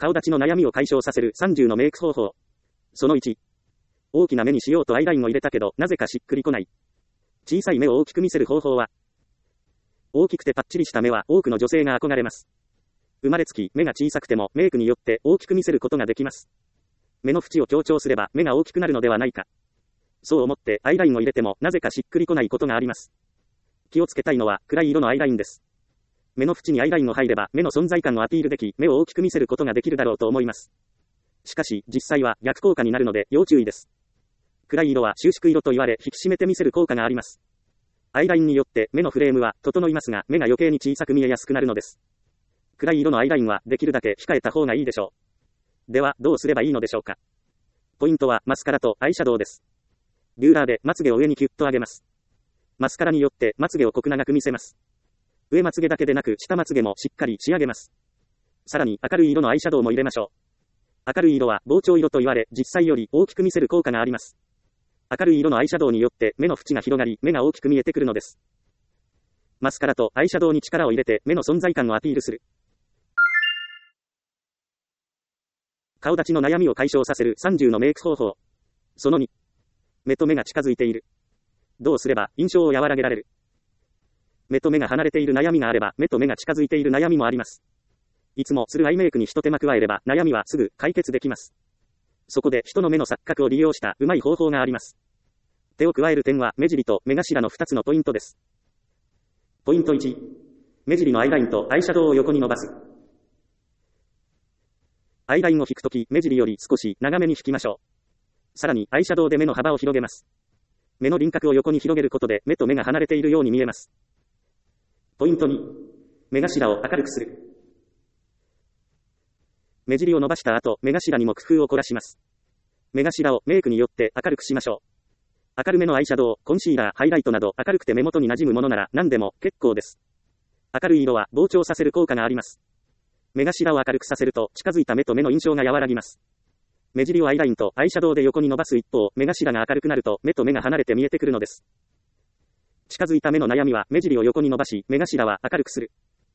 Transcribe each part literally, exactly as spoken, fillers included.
顔立ちの悩みを解消させるさんじゅうのメイク方法。そのいち。大きな目にしようとアイラインを入れたけど、なぜかしっくりこない。小さい目を大きく見せる方法は、大きくてパッチリした目は多くの女性が憧れます。生まれつき目が小さくてもメイクによって大きく見せることができます。目の縁を強調すれば目が大きくなるのではないか。そう思ってアイラインを入れてもなぜかしっくりこないことがあります。気をつけたいのは暗い色のアイラインです。目の縁にアイラインを入れば目の存在感をアピールでき、目を大きく見せることができるだろうと思います。しかし実際は逆効果になるので要注意です。暗い色は収縮色と言われ引き締めて見せる効果があります。アイラインによって目のフレームは整いますが、目が余計に小さく見えやすくなるのです。暗い色のアイラインはできるだけ控えた方がいいでしょう。ではどうすればいいのでしょうか。ポイントはマスカラとアイシャドウです。ビューラーでまつげを上にキュッと上げます。マスカラによってまつげを濃く長く見せます。上まつげだけでなく下まつげもしっかり仕上げます。さらに明るい色のアイシャドウも入れましょう。明るい色は膨張色と言われ実際より大きく見せる効果があります。明るい色のアイシャドウによって目の縁が広がり目が大きく見えてくるのです。マスカラとアイシャドウに力を入れて目の存在感をアピールする。顔立ちの悩みを解消させるさんじゅうのメイク方法。そのに。目と目が近づいている。どうすれば印象を和らげられる。目と目が離れている悩みがあれば目と目が近づいている悩みもあります。いつもするアイメイクに一手間加えれば悩みはすぐ解決できます。そこで人の目の錯覚を利用したうまい方法があります。手を加える点は目尻と目頭のふたつのポイントです。ポイントいち。目尻のアイラインとアイシャドウを横に伸ばす。アイラインを引くとき目尻より少し長めに引きましょう。さらにアイシャドウで目の幅を広げます。目の輪郭を横に広げることで目と目が離れているように見えます。ポイントに。目頭を明るくする。目尻を伸ばした後、目頭にも工夫を凝らします。目頭をメイクによって明るくしましょう。明るめのアイシャドウ、コンシーラー、ハイライトなど明るくて目元に馴染むものなら何でも結構です。明るい色は膨張させる効果があります。目頭を明るくさせると近づいた目と目の印象が和らぎます。目尻をアイラインとアイシャドウで横に伸ばす一方、目頭が明るくなると目と目が離れて見えてくるのです。近づいた目の悩みは目尻を横に伸ばし、目頭は明るくする。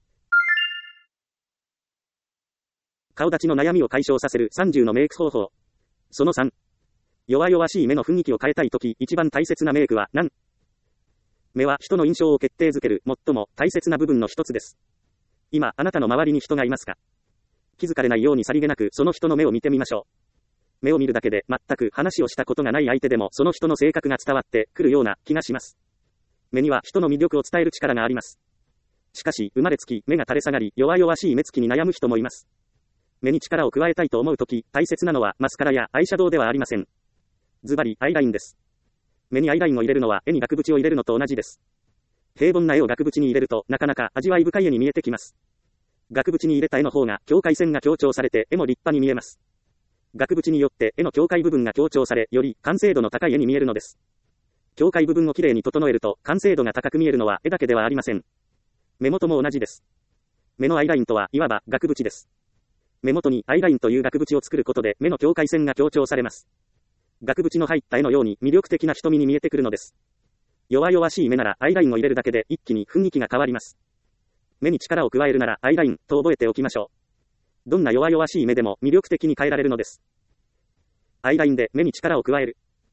顔立ちの悩みを解消させるさんじゅうのメイク方法。そのさん。弱々しい目の雰囲気を変えたいとき、一番大切なメイクは何？目は人の印象を決定づける最も大切な部分の一つです。今、あなたの周りに人がいますか？気づかれないようにさりげなくその人の目を見てみましょう。目を見るだけで全く話をしたことがない相手でもその人の性格が伝わってくるような気がします。目には人の魅力を伝える力があります。しかし、生まれつき目が垂れ下がり弱々しい目つきに悩む人もいます。目に力を加えたいと思うとき、大切なのはマスカラやアイシャドウではありません。ズバリ、アイラインです。目にアイラインを入れるのは絵に額縁を入れるのと同じです。平凡な絵を額縁に入れるとなかなか味わい深い絵に見えてきます。額縁に入れた絵の方が境界線が強調されて絵も立派に見えます。額縁によって絵の境界部分が強調され、より完成度の高い絵に見えるのです。境界部分をきれいに整えると完成度が高く見えるのは絵だけではありません。目元も同じです。目のアイラインとはいわば額縁です。目元にアイラインという額縁を作ることで目の境界線が強調されます。額縁の入った絵のように魅力的な瞳に見えてくるのです。弱々しい目ならアイラインを入れるだけで一気に雰囲気が変わります。目に力を加えるならアイラインと覚えておきましょう。どんな弱々しい目でも魅力的に変えられるのです。アイラインで目に力を加える。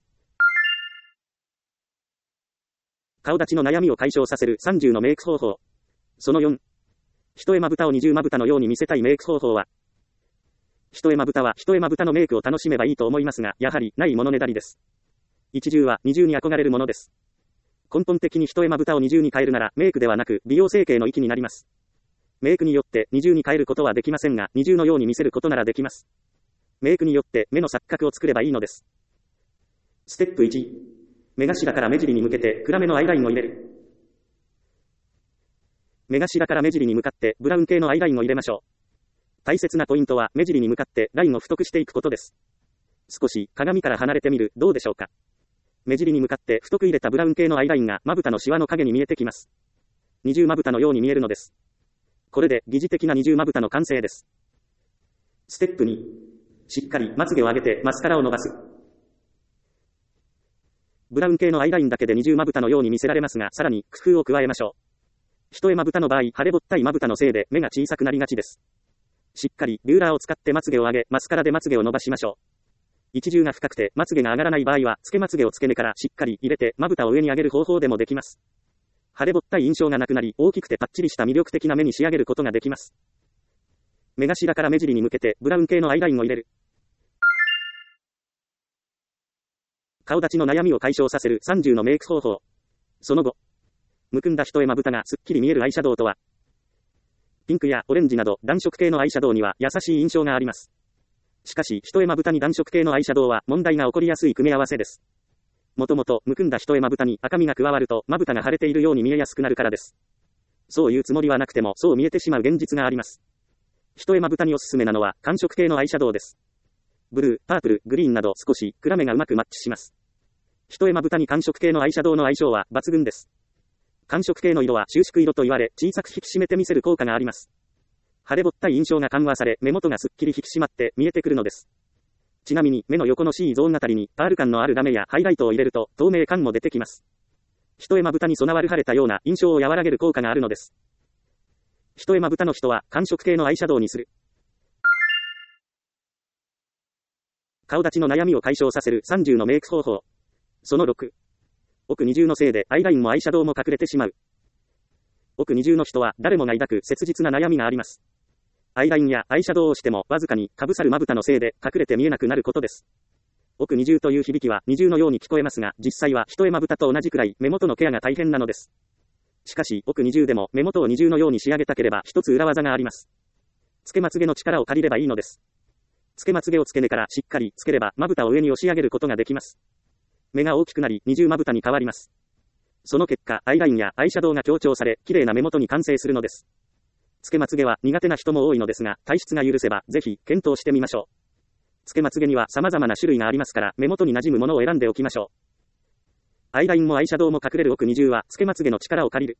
顔立ちの悩みを解消させるさんじゅうのメイク方法。そのよん。一重まぶたを二重まぶたのように見せたいメイク方法は、一重まぶたは一重まぶたのメイクを楽しめばいいと思いますが、やはりないものねだりです。一重は二重に憧れるものです。根本的に一重まぶたを二重に変えるならメイクではなく美容整形の域になります。メイクによって二重に変えることはできませんが、二重のように見せることならできます。メイクによって目の錯覚を作ればいいのです。ステップいち。目頭から目尻に向けて暗めのアイラインを入れる。目頭から目尻に向かってブラウン系のアイラインを入れましょう。大切なポイントは目尻に向かってラインを太くしていくことです。少し鏡から離れてみる、どうでしょうか。目尻に向かって太く入れたブラウン系のアイラインがまぶたのシワの影に見えてきます。二重まぶたのように見えるのです。これで疑似的な二重まぶたの完成です。ステップに。しっかりまつげを上げてマスカラを伸ばす。ブラウン系のアイラインだけで二重まぶたのように見せられますが、さらに工夫を加えましょう。一重まぶたの場合、腫れぼったいまぶたのせいで目が小さくなりがちです。 しっかり、ルーラーを使ってまつげを上げ、マスカラでまつげを伸ばしましょう。一重が深くて、まつげが上がらない場合は、つけまつげを付け根からしっかり入れて、まぶたを上に上げる方法でもできます。腫れぼったい印象がなくなり、大きくてパッチリした魅力的な目に仕上げることができます。目頭から目尻に向けて、ブラウン系のアイラインを入れる。顔立ちの悩みを解消させるさんじゅうのメイク方法。その後、むくんだ一重まぶたがすっきり見えるアイシャドウとは、ピンクやオレンジなど暖色系のアイシャドウには優しい印象があります。しかし、一重まぶたに暖色系のアイシャドウは問題が起こりやすい組み合わせです。もともと、むくんだ一重まぶたに赤みが加わると、まぶたが腫れているように見えやすくなるからです。そういうつもりはなくても、そう見えてしまう現実があります。一重まぶたにおすすめなのは、寒色系のアイシャドウです。ブルー、パープル、グリーンなど少し暗めがうまくマッチします。一重まぶたに寒色系のアイシャドウの相性は抜群です。寒色系の色は収縮色と言われ、小さく引き締めて見せる効果があります。腫れぼったい印象が緩和され、目元がすっきり引き締まって見えてくるのです。ちなみに、目の横の C ゾーンあたりに、パール感のあるラメやハイライトを入れると、透明感も出てきます。一重まぶたに備わる腫れたような印象を和らげる効果があるのです。一重まぶたの人は、寒色系のアイシャドウにする。顔立ちの悩みを解消させるさんじゅうのメイク方法。そのろく。奥二重のせいでアイラインもアイシャドウも隠れてしまう。奥二重の人は誰もが抱く切実な悩みがあります。アイラインやアイシャドウをしてもわずかにかぶさるまぶたのせいで隠れて見えなくなることです。奥二重という響きは二重のように聞こえますが、実際は一重まぶたと同じくらい目元のケアが大変なのです。しかし、奥二重でも目元を二重のように仕上げたければ一つ裏技があります。つけまつげの力を借りればいいのです。つけまつげを付け根からしっかりつければまぶたを上に押し上げることができます。目が大きくなり二重まぶたに変わります。その結果、アイラインやアイシャドウが強調され、綺麗な目元に完成するのです。つけまつげは苦手な人も多いのですが、体質が許せば、ぜひ、検討してみましょう。つけまつげには様々な種類がありますから、目元に馴染むものを選んでおきましょう。アイラインもアイシャドウも隠れる奥二重は、つけまつげの力を借りる。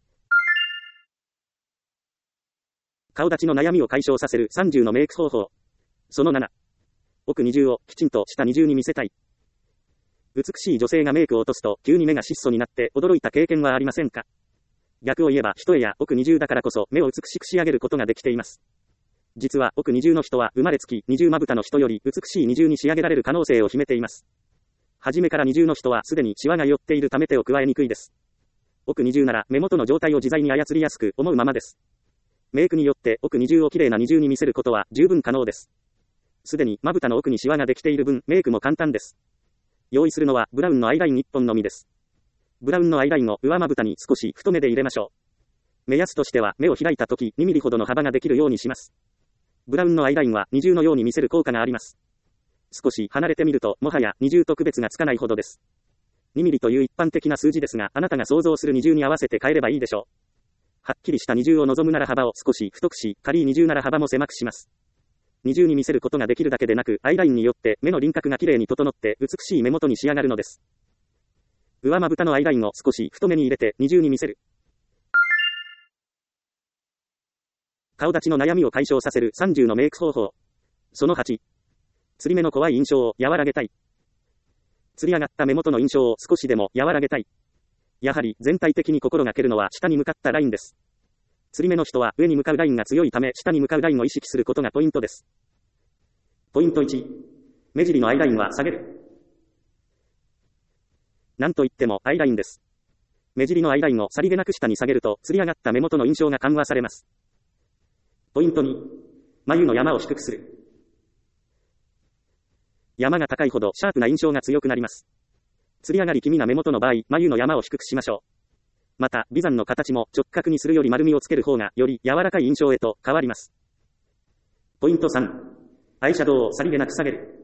顔立ちの悩みを解消させるさんじゅうのメイク方法。そのなな。奥二重をきちんと下二重に見せたい。美しい女性がメイクを落とすと急に目が質素になって驚いた経験はありませんか？逆を言えば一重や奥二重だからこそ目を美しく仕上げることができています。実は奥二重の人は生まれつき二重まぶたの人より美しい二重に仕上げられる可能性を秘めています。はじめから二重の人はすでにシワが寄っているため手を加えにくいです。奥二重なら目元の状態を自在に操りやすく思うままです。メイクによって奥二重を綺麗な二重に見せることは十分可能です。すでにまぶたの奥にシワができている分メイクも簡単です。用意するのはブラウンのアイラインいっぽんのみです。ブラウンのアイラインを上まぶたに少し太めで入れましょう。目安としては目を開いた時にミリほどの幅ができるようにします。ブラウンのアイラインは二重のように見せる効果があります。少し離れてみるともはや二重と区別がつかないほどです。にミリという一般的な数字ですが、あなたが想像する二重に合わせて変えればいいでしょう。はっきりした二重を望むなら幅を少し太くし、仮に二重なら幅も狭くします。二重に見せることができるだけでなく、アイラインによって目の輪郭が綺麗に整って美しい目元に仕上がるのです。上まぶたのアイラインを少し太めに入れて二重に見せる。顔立ちの悩みを解消させるさんじゅうのメイク方法。そのはち。つり目の怖い印象を和らげたい。つり上がった目元の印象を少しでも和らげたい。やはり全体的に心がけるのは下に向かったラインです。つり目の人は上に向かうラインが強いため下に向かうラインを意識することがポイントです。ポイントいち。目尻のアイラインは下げる。なんといってもアイラインです。目尻のアイラインをさりげなく下に下げると、つり上がった目元の印象が緩和されます。ポイントに。眉の山を低くする。山が高いほどシャープな印象が強くなります。つり上がり気味な目元の場合、眉の山を低くしましょう。また、眉山の形も直角にするより丸みをつける方が、より柔らかい印象へと変わります。ポイントさん。アイシャドウをさりげなく下げる。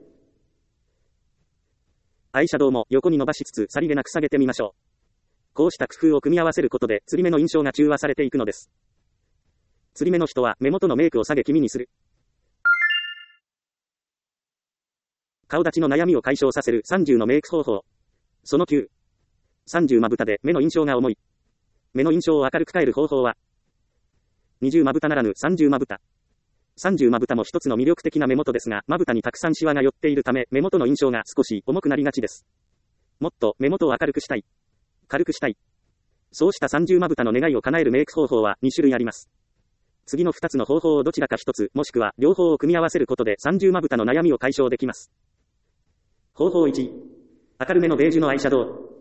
アイシャドウも横に伸ばしつつさりげなく下げてみましょう。こうした工夫を組み合わせることで、つり目の印象が中和されていくのです。つり目の人は目元のメイクを下げ気味にする。顔立ちの悩みを解消させるさんじゅうのメイク方法。そのきゅう。さんじゅうまぶたで目の印象が重い。目の印象を明るく変える方法は、にじゅうまぶたならぬさんじゅうまぶた。さんじゅうまぶたも一つの魅力的な目元ですが、まぶたにたくさんシワが寄っているため、目元の印象が少し重くなりがちです。もっと目元を明るくしたい。軽くしたい。そうしたさんじゅうまぶたの願いを叶えるメイク方法はにしゅるいあります。 次のふたつの方法をどちらかひとつ、もしくは両方を組み合わせることで三重まぶたの悩みを解消できます。方法いち、明るめのベージュのアイシャドウ。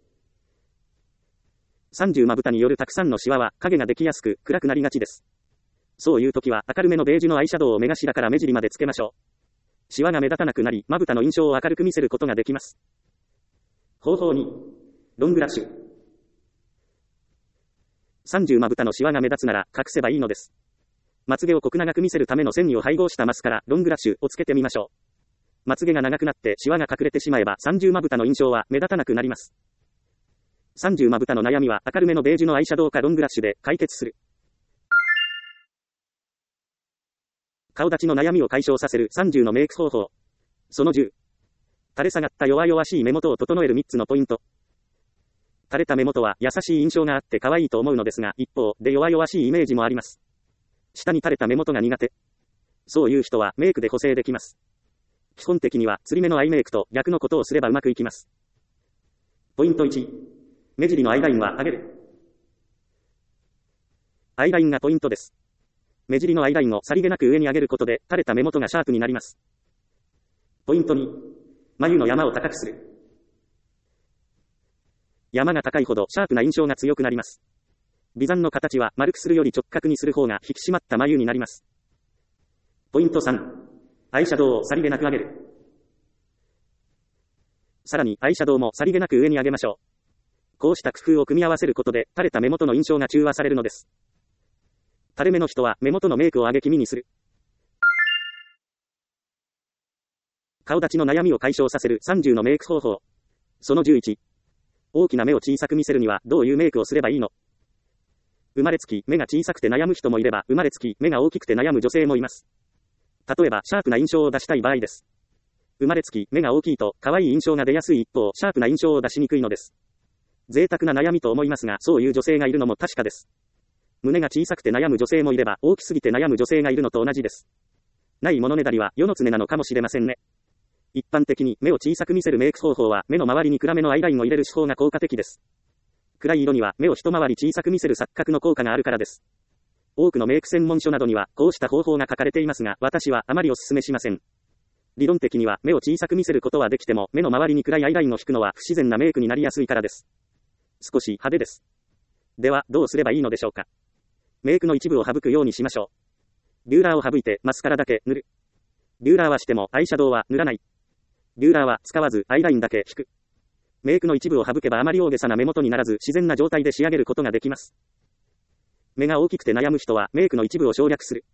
三重まぶたによるたくさんのシワは影ができやすく暗くなりがちです。そういう時は明るめのベージュのアイシャドウを目頭から目尻までつけましょう。シワが目立たなくなり、まぶたの印象を明るく見せることができます。方法に、ロングラッシュ。三重まぶたのシワが目立つなら隠せばいいのです。まつげを濃く長く見せるための線味を配合したマスカラ、ロングラッシュをつけてみましょう。まつげが長くなってシワが隠れてしまえば三重まぶたの印象は目立たなくなります。三重まぶたの悩みは明るめのベージュのアイシャドウかロングラッシュで解決する。顔立ちの悩みを解消させる三重のメイク方法。そのじゅう。垂れ下がった弱々しい目元を整えるみっつのポイント。垂れた目元は優しい印象があって可愛いと思うのですが、一方で弱々しいイメージもあります。下に垂れた目元が苦手。そういう人はメイクで補正できます。基本的には釣り目のアイメイクと逆のことをすればうまくいきます。ポイントいち。目尻のアイラインは上げる。アイラインがポイントです。目尻のアイラインをさりげなく上に上げることで垂れた目元がシャープになります。ポイントに、眉の山を高くする。山が高いほどシャープな印象が強くなります。鼻山の形は丸くするより直角にする方が引き締まった眉になります。ポイントさん、アイシャドウをさりげなく上げる。さらにアイシャドウもさりげなく上に上げましょう。こうした工夫を組み合わせることで垂れた目元の印象が中和されるのです。垂れ目の人は目元のメイクを上げ気味にする。顔立ちの悩みを解消させる三重のメイク方法。そのじゅういち。大きな目を小さく見せるにはどういうメイクをすればいいの？生まれつき目が小さくて悩む人もいれば、生まれつき目が大きくて悩む女性もいます。例えばシャープな印象を出したい場合です。生まれつき目が大きいと可愛い印象が出やすい一方、シャープな印象を出しにくいのです。贅沢な悩みと思いますが、そういう女性がいるのも確かです。胸が小さくて悩む女性もいれば、大きすぎて悩む女性がいるのと同じです。ないものねだりは世の常なのかもしれませんね。一般的に目を小さく見せるメイク方法は、目の周りに暗めのアイラインを入れる手法が効果的です。暗い色には目を一回り小さく見せる錯覚の効果があるからです。多くのメイク専門書などにはこうした方法が書かれていますが、私はあまりお勧めしません。理論的には目を小さく見せることはできても、目の周りに暗いアイラインを引くのは不自然なメイクになりやすいからです。少し派手です。では、どうすればいいのでしょうか。メイクの一部を省くようにしましょう。ビューラーを省いてマスカラだけ塗る。ビューラーはしてもアイシャドウは塗らない。ビューラーは使わずアイラインだけ引く。メイクの一部を省けばあまり大げさな目元にならず自然な状態で仕上げることができます。目が大きくて悩む人はメイクの一部を省略する。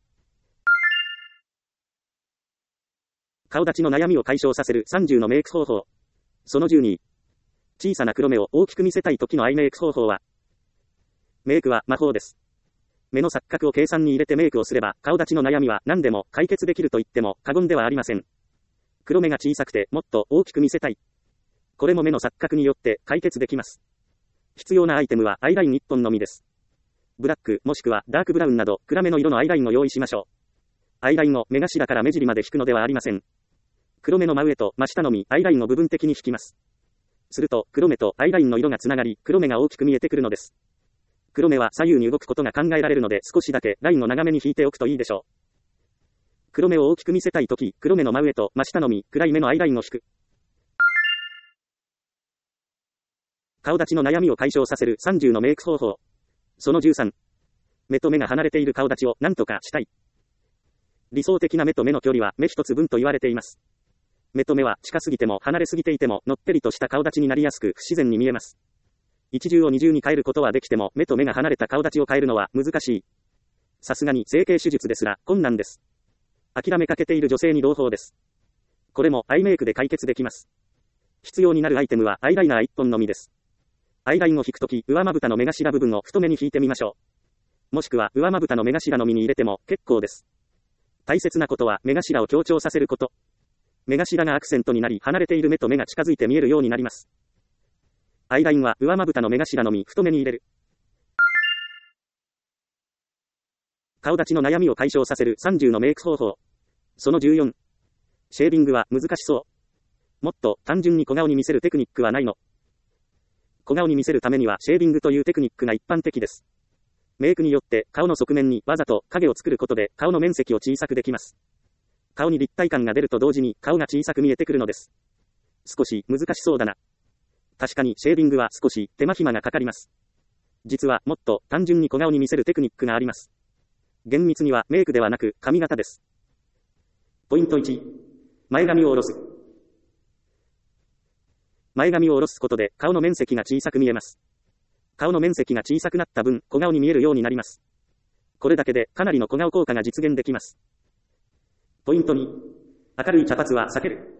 顔立ちの悩みを解消させる三重のメイク方法。そのじゅうに。小さな黒目を大きく見せたい時のアイメイク方法は、メイクは魔法です。目の錯覚を計算に入れてメイクをすれば、顔立ちの悩みは何でも解決できると言っても過言ではありません。黒目が小さくてもっと大きく見せたい。これも目の錯覚によって解決できます。必要なアイテムはアイラインいっぽんのみです。ブラックもしくはダークブラウンなど暗めの色のアイラインを用意しましょう。アイラインを目頭から目尻まで引くのではありません。黒目の真上と真下のみアイラインを部分的に引きます。すると黒目とアイラインの色がつながり、黒目が大きく見えてくるのです。黒目は左右に動くことが考えられるので、少しだけラインを長めに引いておくといいでしょう。黒目を大きく見せたいとき、黒目の真上と真下のみ暗い目のアイラインを引く。顔立ちの悩みを解消させる三重のメイク方法。そのじゅうさん。目と目が離れている顔立ちを何とかしたい。理想的な目と目の距離は目一つ分と言われています。目と目は近すぎても離れすぎていてものっぺりとした顔立ちになりやすく不自然に見えます。一重を二重に変えることはできても目と目が離れた顔立ちを変えるのは難しい。さすがに整形手術ですら困難です。諦めかけている女性に朗報です。これもアイメイクで解決できます。必要になるアイテムはアイライナーいっぽんのみです。アイラインを引くとき、上まぶたの目頭部分を太めに引いてみましょう。もしくは上まぶたの目頭のみに入れても結構です。大切なことは目頭を強調させること。目頭がアクセントになり、離れている目と目が近づいて見えるようになります。アイラインは上まぶたの目頭のみ太めに入れる。顔立ちの悩みを解消させる三重のメイク方法。そのじゅうよん。シェービングは難しそう。もっと単純に小顔に見せるテクニックはないの？小顔に見せるためにはシェービングというテクニックが一般的です。 メイクによって顔の側面にわざと影を作ることで顔の面積を小さくできます。顔に立体感が出ると同時に顔が小さく見えてくるのです。少し難しそうだな。確かにシェーディングは少し手間暇がかかります。実はもっと単純に小顔に見せるテクニックがあります。厳密にはメイクではなく髪型です。ポイントいち、前髪を下ろす。前髪を下ろすことで顔の面積が小さく見えます。顔の面積が小さくなった分、小顔に見えるようになります。これだけでかなりの小顔効果が実現できます。ポイントに、明るい茶髪は避ける。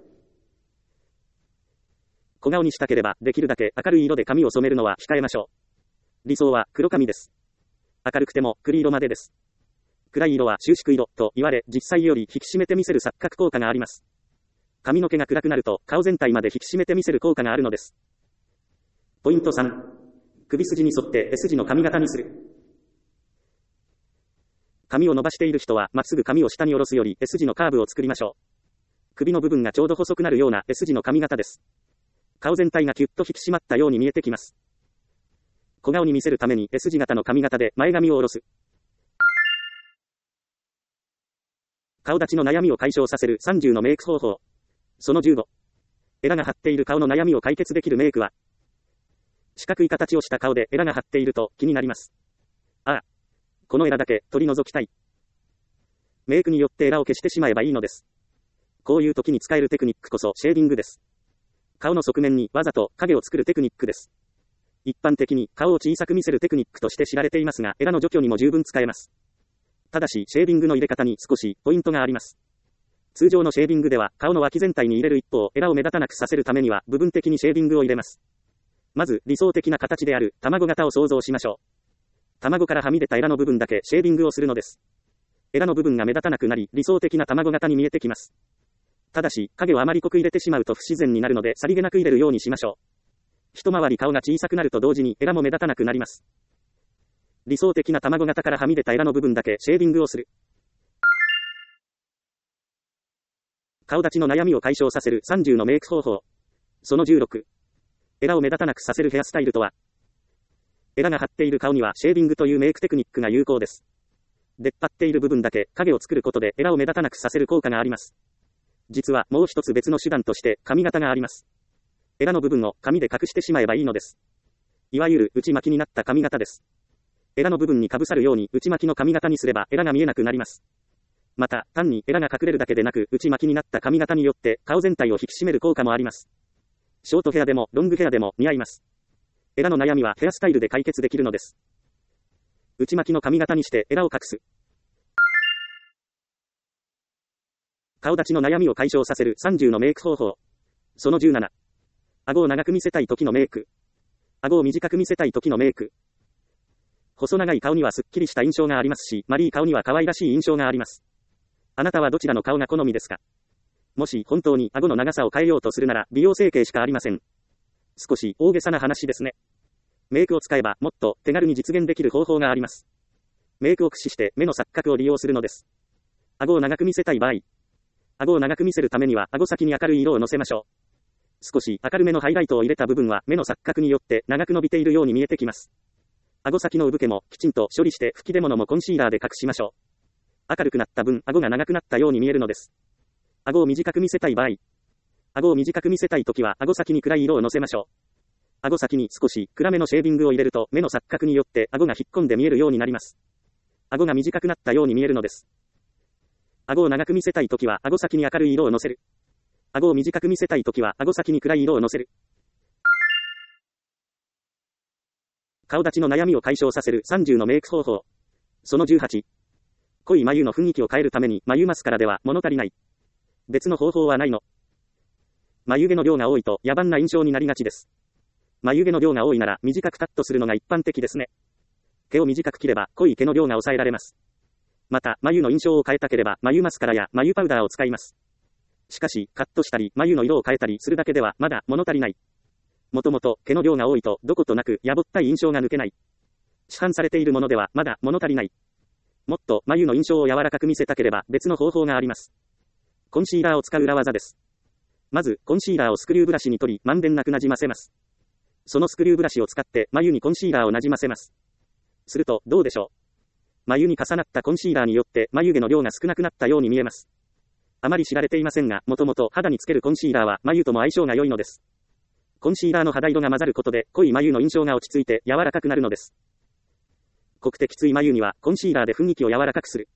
小顔にしたければ、できるだけ明るい色で髪を染めるのは控えましょう。理想は黒髪です。明るくても栗色までです。暗い色は収縮色と言われ、実際より引き締めて見せる錯覚効果があります。髪の毛が暗くなると、顔全体まで引き締めて見せる効果があるのです。ポイントさん、首筋に沿って S 字の髪型にする。髪を伸ばしている人は、まっすぐ髪を下に下ろすより S 字のカーブを作りましょう。首の部分がちょうど細くなるような S 字の髪型です。顔全体がキュッと引き締まったように見えてきます。小顔に見せるために S 字型の髪型で前髪を下ろす。顔立ちの悩みを解消させるさんじゅうのメイク方法。そのじゅうご。エラが張っている顔の悩みを解決できるメイクは、四角い形をした顔でエラが張っていると気になります。ああ、このエラだけ取り除きたい。メイクによってエラを消してしまえばいいのです。こういう時に使えるテクニックこそシェーディングです。顔の側面にわざと影を作るテクニックです。一般的に顔を小さく見せるテクニックとして知られていますが、エラの除去にも十分使えます。ただし、シェーディングの入れ方に少しポイントがあります。通常のシェーディングでは顔の脇全体に入れる一方、エラを目立たなくさせるためには部分的にシェーディングを入れます。まず理想的な形である卵型を想像しましょう。卵からはみ出たエラの部分だけシェーディングをするのです。エラの部分が目立たなくなり、理想的な卵型に見えてきます。ただし、影をあまり濃く入れてしまうと不自然になるので、さりげなく入れるようにしましょう。一回り顔が小さくなると同時にエラも目立たなくなります。理想的な卵型からはみ出たエラの部分だけシェーディングをする。顔立ちの悩みを解消させるさんじゅうのメイク方法。そのじゅうろく。エラを目立たなくさせるヘアスタイルとは。エラが張っている顔にはシェーディングというメイクテクニックが有効です。出っ張っている部分だけ影を作ることでエラを目立たなくさせる効果があります。実はもう一つ別の手段として髪型があります。エラの部分を髪で隠してしまえばいいのです。いわゆる内巻きになった髪型です。エラの部分にかぶさるように内巻きの髪型にすればエラが見えなくなります。また、単にエラが隠れるだけでなく、内巻きになった髪型によって顔全体を引き締める効果もあります。ショートヘアでもロングヘアでも似合います。エラの悩みはヘアスタイルで解決できるのです。内巻きの髪型にしてエラを隠す。顔立ちの悩みを解消させるさんじゅうのメイク方法。そのじゅうなな。顎を長く見せたい時のメイク。顎を短く見せたい時のメイク。細長い顔にはすっきりした印象がありますし、丸い顔には可愛らしい印象があります。あなたはどちらの顔が好みですか？もし本当に顎の長さを変えようとするなら美容整形しかありません。少し大げさな話ですね。メイクを使えばもっと手軽に実現できる方法があります。メイクを駆使して目の錯覚を利用するのです。顎を長く見せたい場合、顎を長く見せるためには顎先に明るい色をのせましょう。少し明るめのハイライトを入れた部分は目の錯覚によって長く伸びているように見えてきます。顎先の産毛もきちんと処理して吹き出物もコンシーラーで隠しましょう。明るくなった分、顎が長くなったように見えるのです。顎を短く見せたい場合、顎を短く見せたいときは顎先に暗い色をのせましょう。顎先に少し暗めのシェーディングを入れると目の錯覚によって顎が引っ込んで見えるようになります。顎が短くなったように見えるのです。顎を長く見せたいときは顎先に明るい色をのせる。顎を短く見せたいときは顎先に暗い色をのせる。顔立ちの悩みを解消させるさんじゅうのメイク方法。そのじゅうはち。濃い眉の雰囲気を変えるために眉マスカラでは物足りない。別の方法はないの？眉毛の量が多いと野蛮な印象になりがちです。眉毛の量が多いなら短くカットするのが一般的ですね。毛を短く切れば濃い毛の量が抑えられます。また、眉の印象を変えたければ眉マスカラや眉パウダーを使います。しかし、カットしたり眉の色を変えたりするだけではまだ物足りない。もともと毛の量が多いとどことなくやぼったい印象が抜けない。市販されているものではまだ物足りない。もっと眉の印象を柔らかく見せたければ別の方法があります。コンシーラーを使う裏技です。まず、コンシーラーをスクリューブラシに取り、まんべんなくなじませます。そのスクリューブラシを使って眉にコンシーラーをなじませます。 すると、どうでしょう。眉に重なったコンシーラーによって眉毛の量が少なくなったように見えます。あまり知られていませんが、もともと肌につけるコンシーラーは眉とも相性が良いのです。コンシーラーの肌色が混ざることで、濃い眉の印象が落ち着いて柔らかくなるのです。濃くてきつい眉には、コンシーラーで雰囲気を柔らかくする。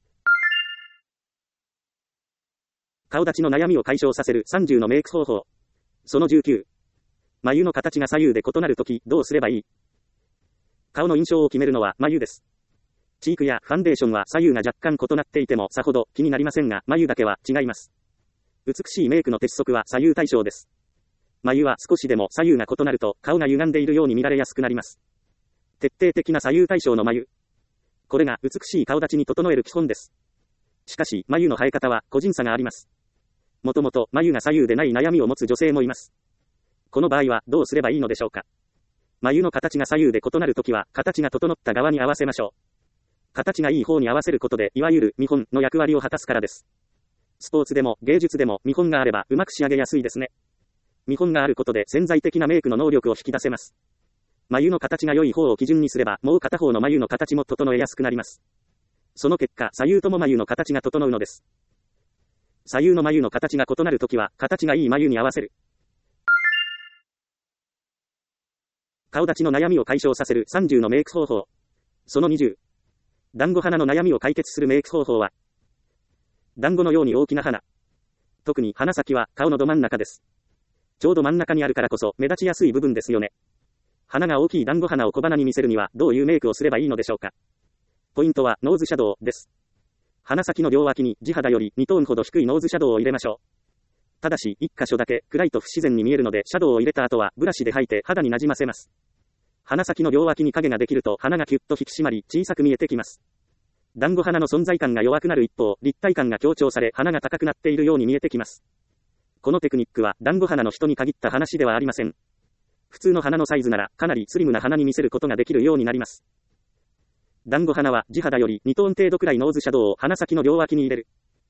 顔立ちの悩みを解消させるさんじゅうのメイク方法。そのじゅうきゅう。眉の形が左右で異なるとき、どうすればいい？顔の印象を決めるのは眉です。チークやファンデーションは左右が若干異なっていてもさほど気になりませんが、眉だけは違います。美しいメイクの鉄則は左右対称です。眉は少しでも左右が異なると顔が歪んでいるように見られやすくなります。徹底的な左右対称の眉。これが美しい顔立ちに整える基本です。しかし、眉の生え方は個人差があります。もともと眉が左右でない悩みを持つ女性もいます。この場合はどうすればいいのでしょうか。眉の形が左右で異なるときは、形が整った側に合わせましょう。形がいい方に合わせることで、いわゆる見本の役割を果たすからです。スポーツでも芸術でも見本があればうまく仕上げやすいですね。見本があることで潜在的なメイクの能力を引き出せます。眉の形が良い方を基準にすれば、もう片方の眉の形も整えやすくなります。その結果、左右とも眉の形が整うのです。左右の眉の形が異なるときは、形がいい眉に合わせる。顔立ちの悩みを解消させるさんじゅうのメイク方法。そのにじゅう。団子鼻の悩みを解決するメイク方法は、団子のように大きな鼻。特に鼻先は顔のど真ん中です。ちょうど真ん中にあるからこそ目立ちやすい部分ですよね。鼻が大きい団子鼻を小鼻に見せるにはどういうメイクをすればいいのでしょうか。ポイントはノーズシャドウです。鼻先の両脇に地肌よりにトーンほど低いノーズシャドウを入れましょう。ただし、一箇所だけ暗いと不自然に見えるので、シャドウを入れた後はブラシで掃いて肌になじませます。鼻先の両脇に影ができると鼻がキュッと引き締まり小さく見えてきます。団子鼻の存在感が弱くなる一方、立体感が強調され鼻が高くなっているように見えてきます。このテクニックは団子鼻の人に限った話ではありません。普通の鼻のサイズならかなりスリムな鼻に見せることができるようになります。団子鼻は地肌よりにトーン程度くらいノーズシャドウを鼻先の両脇に入れる。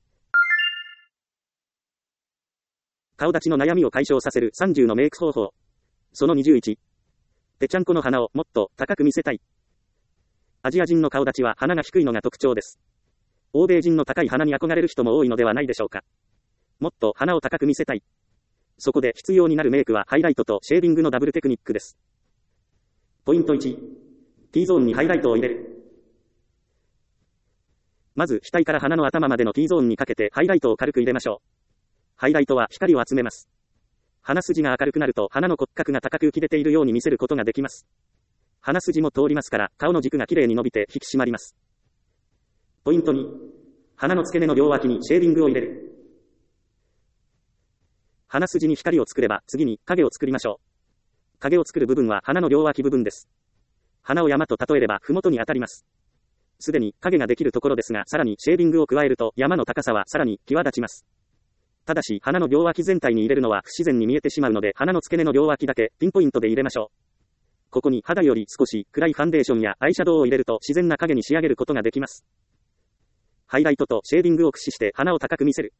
顔立ちの悩みを解消させるさんじゅうのメイク方法。そのにじゅういち。ぺちゃんこの鼻をもっと高く見せたい。アジア人の顔立ちは鼻が低いのが特徴です。欧米人の高い鼻に憧れる人も多いのではないでしょうか。もっと鼻を高く見せたい。そこで必要になるメイクはハイライトとシェービングのダブルテクニックです。ポイントいち。T ゾーンにハイライトを入れる。まず額から鼻の頭までの T ゾーンにかけてハイライトを軽く入れましょう。ハイライトは光を集めます。鼻筋が明るくなると鼻の骨格が高く浮き出ているように見せることができます。鼻筋も通りますから顔の軸がきれいに伸びて引き締まります。ポイントに。鼻の付け根の両脇にシェービングを入れる。鼻筋に光を作れば次に影を作りましょう。影を作る部分は鼻の両脇部分です。鼻を山と例えれば麓に当たります。すでに影ができるところですが、さらにシェービングを加えると山の高さはさらに際立ちます。ただし鼻の両脇全体に入れるのは不自然に見えてしまうので、鼻の付け根の両脇だけピンポイントで入れましょう。ここに肌より少し暗いファンデーションやアイシャドウを入れると自然な影に仕上げることができます。ハイライトとシェービングを駆使して鼻を高く見せる。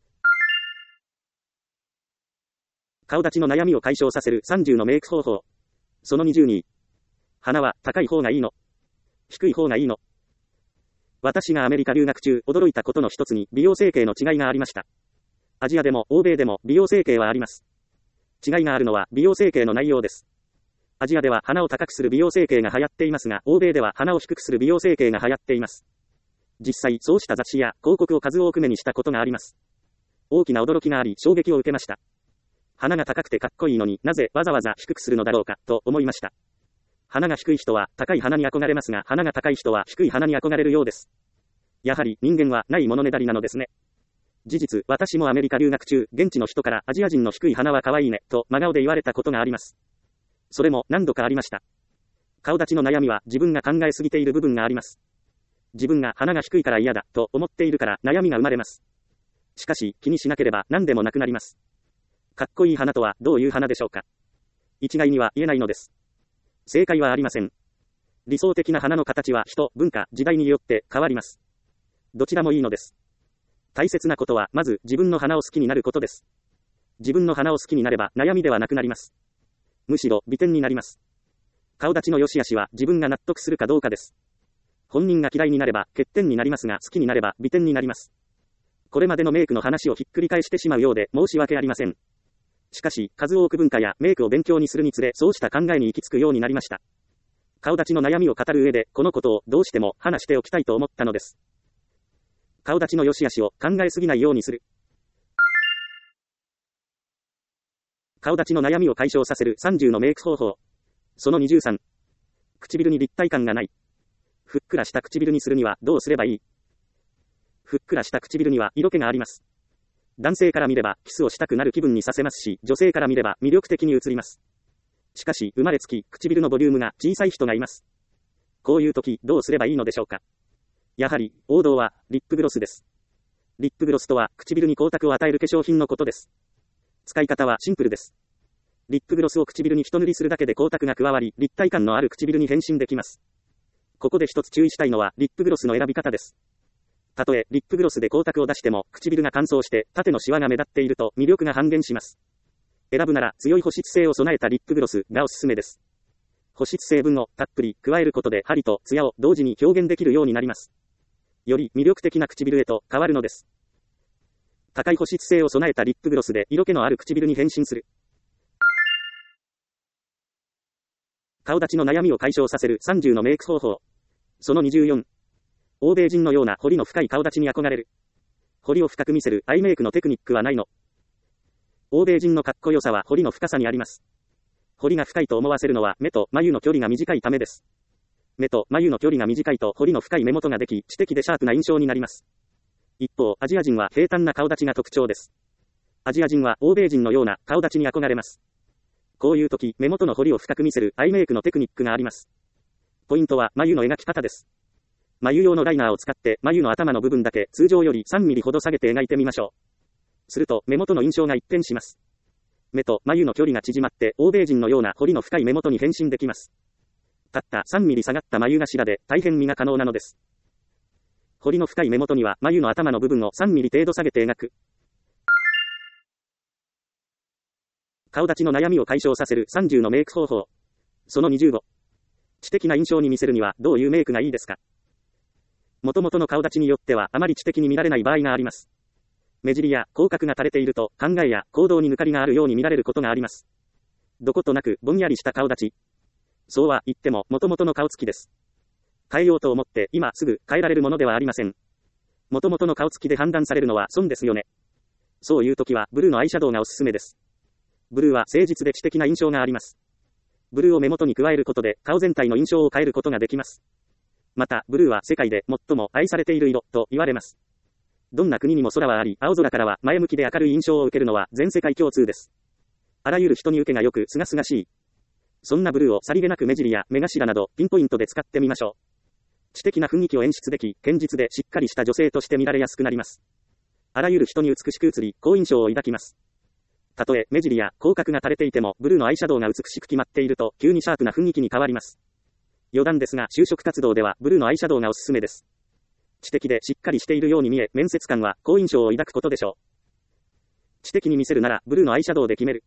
顔立ちの悩みを解消させるさんじゅうのメイク方法。そのにじゅうに。鼻は高い方がいいの？低い方がいいの？私がアメリカ留学中、驚いたことの一つに美容整形の違いがありました。アジアでも欧米でも美容整形はあります。違いがあるのは美容整形の内容です。アジアでは鼻を高くする美容整形が流行っていますが、欧米では鼻を低くする美容整形が流行っています。実際そうした雑誌や広告を数多く目にしたことがあります。大きな驚きがあり衝撃を受けました。鼻が高くてかっこいいのになぜわざわざ低くするのだろうかと思いました。鼻が低い人は高い鼻に憧れますが、鼻が高い人は低い鼻に憧れるようです。やはり人間はないものねだりなのですね。事実、私もアメリカ留学中、現地の人からアジア人の低い鼻は可愛いねと真顔で言われたことがあります。それも何度かありました。顔立ちの悩みは自分が考えすぎている部分があります。自分が鼻が低いから嫌だと思っているから悩みが生まれます。しかし気にしなければ何でもなくなります。かっこいい鼻とはどういう鼻でしょうか。一概には言えないのです。正解はありません。理想的な鼻の形は人、文化、時代によって変わります。どちらもいいのです。大切なことはまず自分の鼻を好きになることです。自分の鼻を好きになれば悩みではなくなります。むしろ美点になります。 顔立ちの良し悪しは自分が納得するかどうかです。本人が嫌いになれば欠点になりますが、好きになれば美点になります。これまでのメイクの話をひっくり返してしまうようで申し訳ありません。しかし、数多く文化やメイクを勉強にするにつれ、そうした考えに行き着くようになりました。顔立ちの悩みを語る上で、このことをどうしても話しておきたいと思ったのです。顔立ちの良し悪しを考えすぎないようにする。顔立ちの悩みを解消させるさんじゅうのメイク方法。そのにじゅうさん。唇に立体感がない。ふっくらした唇にするにはどうすればいい？ふっくらした唇には色気があります。男性から見ればキスをしたくなる気分にさせますし、女性から見れば魅力的に映ります。しかし、生まれつき唇のボリュームが小さい人がいます。こういう時、どうすればいいのでしょうか。やはり、王道はリップグロスです。リップグロスとは唇に光沢を与える化粧品のことです。使い方はシンプルです。リップグロスを唇に一塗りするだけで光沢が加わり、立体感のある唇に変身できます。ここで一つ注意したいのは、リップグロスの選び方です。たとえ、リップグロスで光沢を出しても、唇が乾燥して、縦のシワが目立っていると、魅力が半減します。選ぶなら、強い保湿性を備えたリップグロスがおすすめです。保湿成分をたっぷり加えることで、針と艶を同時に表現できるようになります。より魅力的な唇へと変わるのです。高い保湿性を備えたリップグロスで、色気のある唇に変身する。顔立ちの悩みを解消させるさんじゅうのメイク方法。そのにじゅうよん。欧米人のような彫りの深い顔立ちに憧れる。彫りを深く見せるアイメイクのテクニックはないの？欧米人のかっこよさは彫りの深さにあります。彫りが深いと思わせるのは目と眉の距離が短いためです。目と眉の距離が短いと彫りの深い目元ができ、知的でシャープな印象になります。一方、アジア人は平坦な顔立ちが特徴です。アジア人は欧米人のような顔立ちに憧れます。こういう時、目元の彫りを深く見せるアイメイクのテクニックがあります。ポイントは眉の描き方です。眉用のライナーを使って眉の頭の部分だけ通常よりさんミリほど下げて描いてみましょう。すると目元の印象が一変します。目と眉の距離が縮まって欧米人のような彫りの深い目元に変身できます。たったさんミリ下がった眉頭で大変見が可能なのです。彫りの深い目元には眉の頭の部分をさんミリ程度下げて描く。顔立ちの悩みを解消させるさんじゅうのメイク方法。そのにじゅうご。知的な印象に見せるにはどういうメイクがいいですか？元々の顔立ちによってはあまり知的に見られない場合があります。目尻や口角が垂れていると考えや行動に抜かりがあるように見られることがあります。どことなくぼんやりした顔立ち。そうは言っても元々の顔つきです。変えようと思って今すぐ変えられるものではありません。元々の顔つきで判断されるのは損ですよね。そういう時はブルーのアイシャドウがおすすめです。ブルーは誠実で知的な印象があります。ブルーを目元に加えることで顔全体の印象を変えることができます。また、ブルーは世界で最も愛されている色と言われます。どんな国にも空はあり、青空からは前向きで明るい印象を受けるのは全世界共通です。あらゆる人に受けがよく清々しい。そんなブルーをさりげなく目尻や目頭などピンポイントで使ってみましょう。知的な雰囲気を演出でき、堅実でしっかりした女性として見られやすくなります。あらゆる人に美しく映り、好印象を抱きます。たとえ目尻や口角が垂れていても、ブルーのアイシャドウが美しく決まっていると、急にシャープな雰囲気に変わります。余談ですが、就職活動ではブルーのアイシャドウがおすすめです。知的でしっかりしているように見え、面接官は好印象を抱くことでしょう。知的に見せるなら、ブルーのアイシャドウで決める。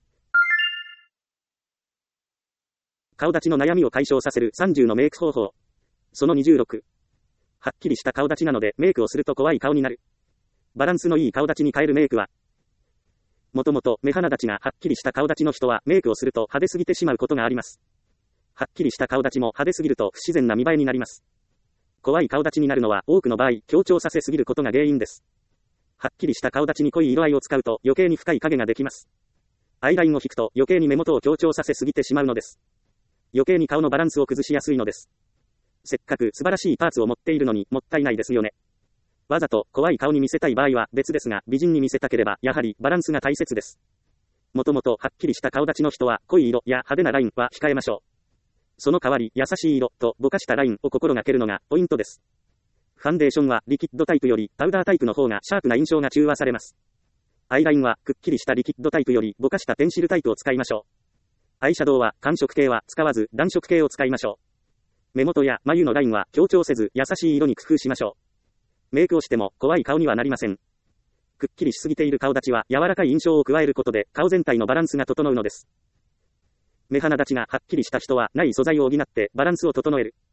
顔立ちの悩みを解消させるさんじゅうのメイク方法。そのにじゅうろく。はっきりした顔立ちなので、メイクをすると怖い顔になる。バランスのいい顔立ちに変えるメイクは、もともと目鼻立ちがはっきりした顔立ちの人は、メイクをすると派手すぎてしまうことがあります。はっきりした顔立ちも派手すぎると不自然な見栄えになります。怖い顔立ちになるのは多くの場合、強調させすぎることが原因です。はっきりした顔立ちに濃い色合いを使うと余計に深い影ができます。アイラインを引くと余計に目元を強調させすぎてしまうのです。余計に顔のバランスを崩しやすいのです。せっかく素晴らしいパーツを持っているのにもったいないですよね。わざと怖い顔に見せたい場合は別ですが、美人に見せたければやはりバランスが大切です。もともとはっきりした顔立ちの人は濃い色や派手なラインは控えましょう。その代わり優しい色とぼかしたラインを心がけるのがポイントです。ファンデーションはリキッドタイプよりパウダータイプの方がシャープな印象が中和されます。アイラインはくっきりしたリキッドタイプよりぼかしたペンシルタイプを使いましょう。アイシャドウは寒色系は使わず暖色系を使いましょう。目元や眉のラインは強調せず優しい色に工夫しましょう。メイクをしても怖い顔にはなりません。くっきりしすぎている顔立ちは柔らかい印象を加えることで顔全体のバランスが整うのです。 目鼻立ちがはっきりした人はない素材を補ってバランスを整える。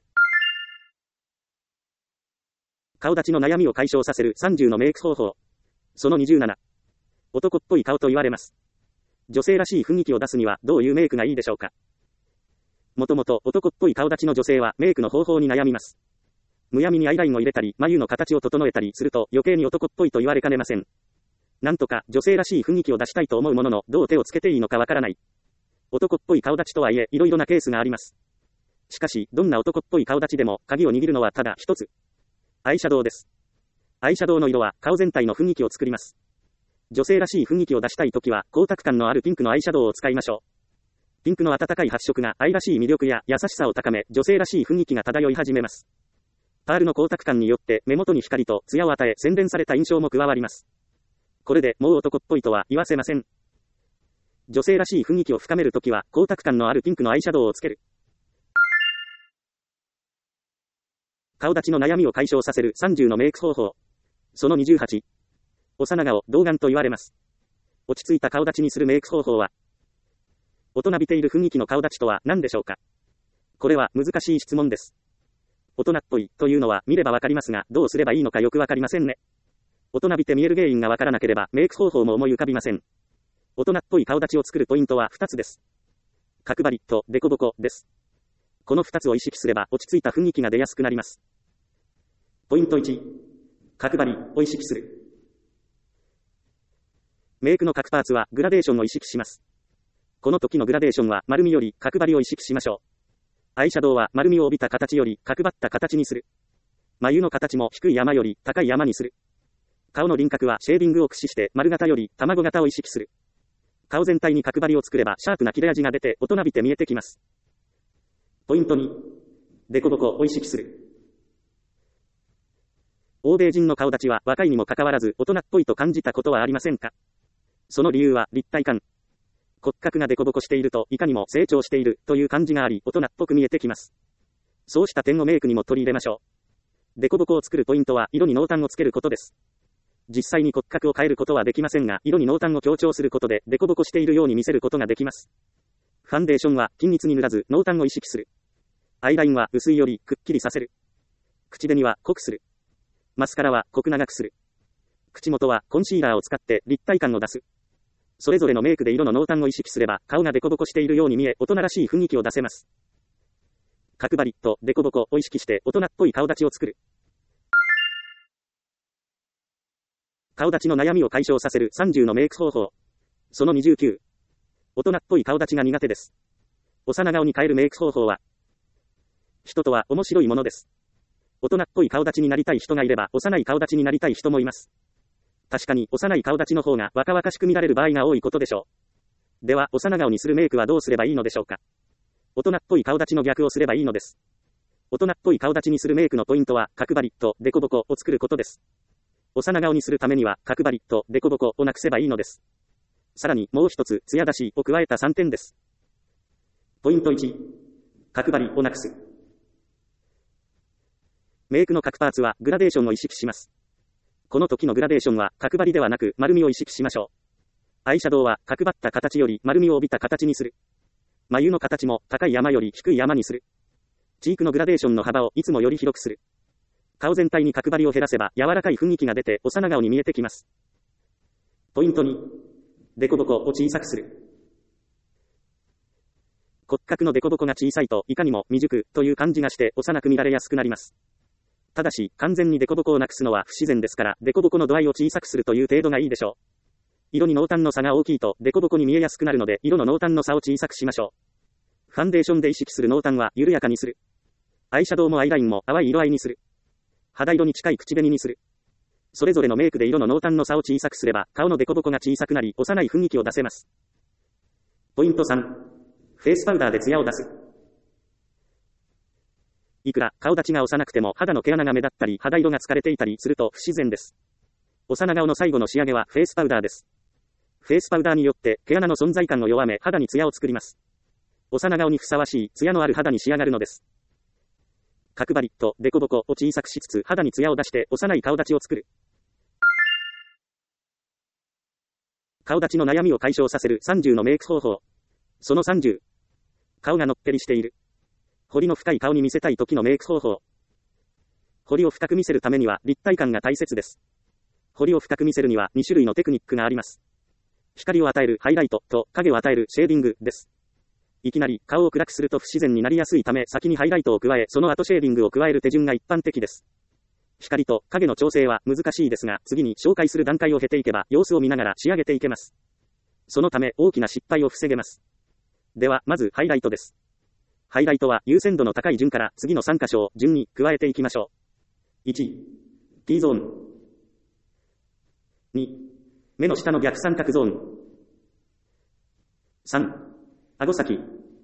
顔立ちの悩みを解消させるさんじゅうのメイク方法。そのにじゅうなな。男っぽい顔と言われます。女性らしい雰囲気を出すにはどういうメイクがいいでしょうか。もともと男っぽい顔立ちの女性はメイクの方法に悩みます。むやみにアイラインを入れたり眉の形を整えたりすると余計に男っぽいと言われかねません。なんとか女性らしい雰囲気を出したいと思うもののどう手をつけていいのかわからない。男っぽい顔立ちとはいえいろいろなケースがあります。しかしどんな男っぽい顔立ちでも鍵を握るのはただ一つ。アイシャドウです。アイシャドウの色は顔全体の雰囲気を作ります。女性らしい雰囲気を出したいときは光沢感のあるピンクのアイシャドウを使いましょう。ピンクの温かい発色が愛らしい魅力や優しさを高め、女性らしい雰囲気が漂い始めます。パールの光沢感によって目元に光と艶を与え洗練された印象も加わります。これでもう男っぽいとは言わせません。女性らしい雰囲気を深めるときは光沢感のあるピンクのアイシャドウをつける。顔立ちの悩みを解消させるさんじゅうのメイク方法。そのにじゅうはち。幼顔、童顔と言われます。落ち着いた顔立ちにするメイク方法は、大人びている雰囲気の顔立ちとは何でしょうか。これは難しい質問です。大人っぽいというのは見ればわかりますが、どうすればいいのかよくわかりませんね。大人びて見える原因がわからなければメイク方法も思い浮かびません。大人っぽい顔立ちを作るポイントはふたつです。角張りとデコボコです。このふたつを意識すれば落ち着いた雰囲気が出やすくなります。ポイントいち。角張りを意識する。メイクの各パーツはグラデーションを意識します。この時のグラデーションは丸みより角張りを意識しましょう。アイシャドウは丸みを帯びた形より角張った形にする。眉の形も低い山より高い山にする。顔の輪郭はシェーディングを駆使して丸型より卵型を意識する。顔全体に角張りを作ればシャープな切れ味が出て大人びて見えてきます。ポイントに。デコボコを意識する。欧米人の顔立ちは若いにもかかわらず大人っぽいと感じたことはありませんか。その理由は立体感。骨格がデコボコしているといかにも成長しているという感じがあり大人っぽく見えてきます。そうした点をメイクにも取り入れましょう。デコボコを作るポイントは色に濃淡をつけることです。実際に骨格を変えることはできませんが、色に濃淡を強調することでデコボコしているように見せることができます。ファンデーションは均一に塗らず濃淡を意識する。アイラインは薄いよりくっきりさせる。口紅は濃くする。マスカラは濃く長くする。口元はコンシーラーを使って立体感を出す。それぞれのメイクで色の濃淡を意識すれば顔がデコボコしているように見え大人らしい雰囲気を出せます。角張りとデコボコを意識して大人っぽい顔立ちを作る。顔立ちの悩みを解消させるさんじゅうのメイク方法。そのにじゅうきゅう。大人っぽい顔立ちが苦手です。幼顔に変えるメイク方法は、人とは面白いものです。大人っぽい顔立ちになりたい人がいれば幼い顔立ちになりたい人もいます。確かに幼い顔立ちの方が若々しく見られる場合が多いことでしょう。では幼顔にするメイクはどうすればいいのでしょうか。大人っぽい顔立ちの逆をすればいいのです。大人っぽい顔立ちにするメイクのポイントは角張りとデコボコを作ることです。幼顔にするためには角張りとデコボコをなくせばいいのです。さらにもう一つ艶出しを加えたさんてんです。ポイントいち。角張りをなくす。メイクの各パーツはグラデーションを意識します。この時のグラデーションは角張りではなく丸みを意識しましょう。アイシャドウは角張った形より丸みを帯びた形にする。眉の形も高い山より低い山にする。チークのグラデーションの幅をいつもより広くする。顔全体に角張りを減らせば柔らかい雰囲気が出て幼顔に見えてきます。ポイントに。デコボコを小さくする。骨格のデコボコが小さいといかにも未熟という感じがして幼く見られやすくなります。ただし、完全にデコボコをなくすのは不自然ですから、デコボコの度合いを小さくするという程度がいいでしょう。色に濃淡の差が大きいと、デコボコに見えやすくなるので、色の濃淡の差を小さくしましょう。ファンデーションで意識する濃淡は緩やかにする。アイシャドウもアイラインも淡い色合いにする。肌色に近い口紅にする。それぞれのメイクで色の濃淡の差を小さくすれば、顔のデコボコが小さくなり、幼い雰囲気を出せます。ポイントさん。フェイスパウダーでツヤを出す。いくら顔立ちが幼くても肌の毛穴が目立ったり肌色が疲れていたりすると不自然です。幼顔の最後の仕上げはフェイスパウダーです。フェイスパウダーによって毛穴の存在感を弱め肌にツヤを作ります。幼顔にふさわしいツヤのある肌に仕上がるのです。角張りとデコボコを小さくしつつ肌にツヤを出して幼い顔立ちを作る。顔立ちの悩みを解消させるさんじゅうのメイク方法。そのさんじゅう。 顔がのっぺりしている。彫りの深い顔に見せたい時のメイク方法。彫りを深く見せるためには立体感が大切です。彫りを深く見せるにはに種類のテクニックがあります。光を与えるハイライトと影を与えるシェーディングです。いきなり顔を暗くすると不自然になりやすいため、先にハイライトを加え、その後シェーディングを加える手順が一般的です。光と影の調整は難しいですが、次に紹介する段階を経ていけば様子を見ながら仕上げていけます。そのため大きな失敗を防げます。ではまずハイライトです。ハイライトは優先度の高い順から次のさん箇所を順に加えていきましょう。いち、T ゾーン。に、目の下の逆三角ゾーン。さん、顎先。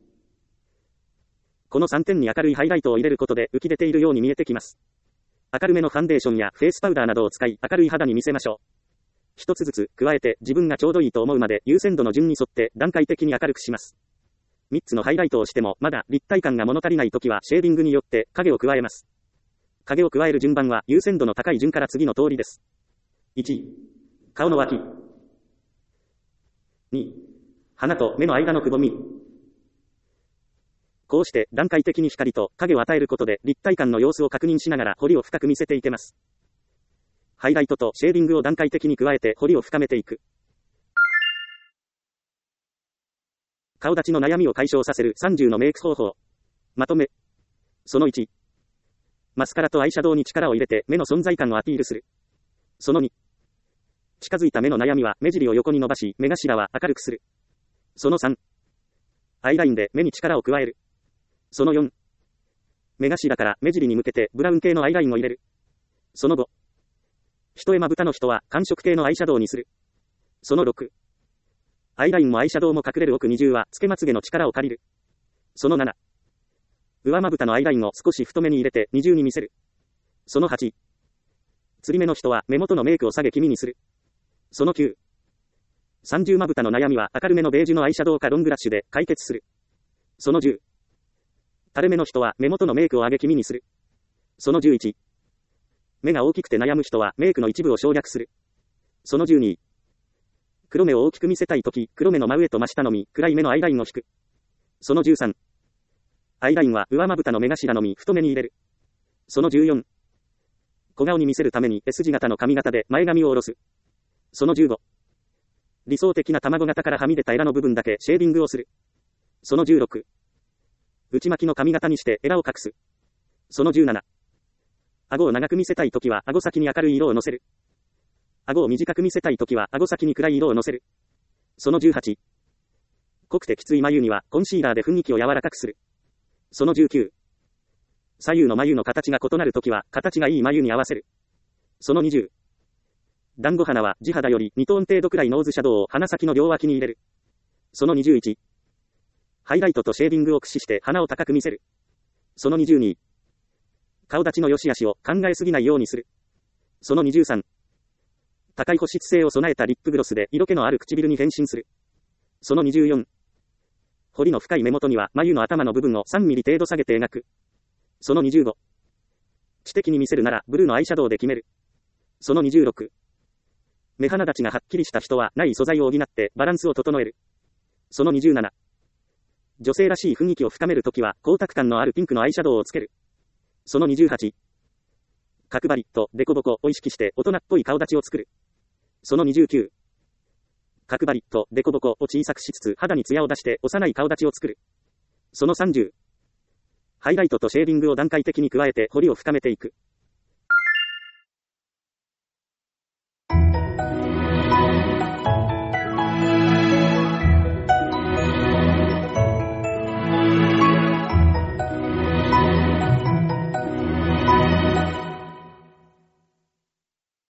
このさんてんに明るいハイライトを入れることで浮き出ているように見えてきます。明るめのファンデーションやフェイスパウダーなどを使い明るい肌に見せましょう。一つずつ加えて自分がちょうどいいと思うまで優先度の順に沿って段階的に明るくします。みっつのハイライトをしてもまだ立体感が物足りないときはシェーディングによって影を加えます。影を加える順番は優先度の高い順から次の通りです。いち、顔の脇。に、鼻と目の間のくぼみ。こうして段階的に光と影を与えることで立体感の様子を確認しながら彫りを深く見せていけます。ハイライトとシェーディングを段階的に加えて彫りを深めていく。顔立ちの悩みを解消させるさんじゅうのメイク方法。まとめ。そのいち。マスカラとアイシャドウに力を入れて目の存在感をアピールする。そのに。近づいた目の悩みは目尻を横に伸ばし目頭は明るくする。そのさん。アイラインで目に力を加える。そのよん。目頭から目尻に向けてブラウン系のアイラインを入れる。そのご。一重まぶたの人は寒色系のアイシャドウにする。そのろく。アイラインもアイシャドウも隠れる奥二重はつけまつげの力を借りる。そのなな。上まぶたのアイラインを少し太めに入れて二重に見せる。そのはち。つり目の人は目元のメイクを下げ気味にする。そのきゅう。三重まぶたの悩みは明るめのベージュのアイシャドウかロングラッシュで解決する。そのじゅう。垂れ目の人は目元のメイクを上げ気味にする。そのじゅういち。目が大きくて悩む人はメイクの一部を省略する。そのじゅうに。黒目を大きく見せたいとき、黒目の真上と真下のみ、暗い目のアイラインを引く。そのじゅうさん。アイラインは上まぶたの目頭のみ、太めに入れる。そのじゅうよん。小顔に見せるために S 字型の髪型で前髪を下ろす。そのじゅうご。理想的な卵型からはみ出たエラの部分だけシェーディングをする。そのじゅうろく。内巻きの髪型にしてエラを隠す。そのじゅうなな。顎を長く見せたいときは顎先に明るい色をのせる。顎を短く見せたいときは顎先に暗い色をのせる。そのじゅうはち。濃くてきつい眉にはコンシーラーで雰囲気を柔らかくする。そのじゅうきゅう。左右の眉の形が異なるときは形がいい眉に合わせる。そのにじゅう。団子鼻は地肌よりにトーン程度くらいノーズシャドウを鼻先の両脇に入れる。そのにじゅういち。ハイライトとシェーディングを駆使して鼻を高く見せる。そのにじゅうに。顔立ちの良し悪しを考えすぎないようにする。そのにじゅうさん。高い保湿性を備えたリップグロスで色気のある唇に変身する。そのにじゅうよん。彫りの深い目元には眉の頭の部分をさんミリ程度下げて描く。そのにじゅうご。知的に見せるならブルーのアイシャドウで決める。そのにじゅうろく。目鼻立ちがはっきりした人はない素材を補ってバランスを整える。そのにじゅうなな。女性らしい雰囲気を深めるときは光沢感のあるピンクのアイシャドウをつける。そのにじゅうはち。角張りとデコボコを意識して大人っぽい顔立ちを作る。そのにじゅうきゅう。角張りとデコボコを小さくしつつ肌にツヤを出して幼い顔立ちを作る。そのさんじゅう。ハイライトとシェーディングを段階的に加えて彫りを深めていく。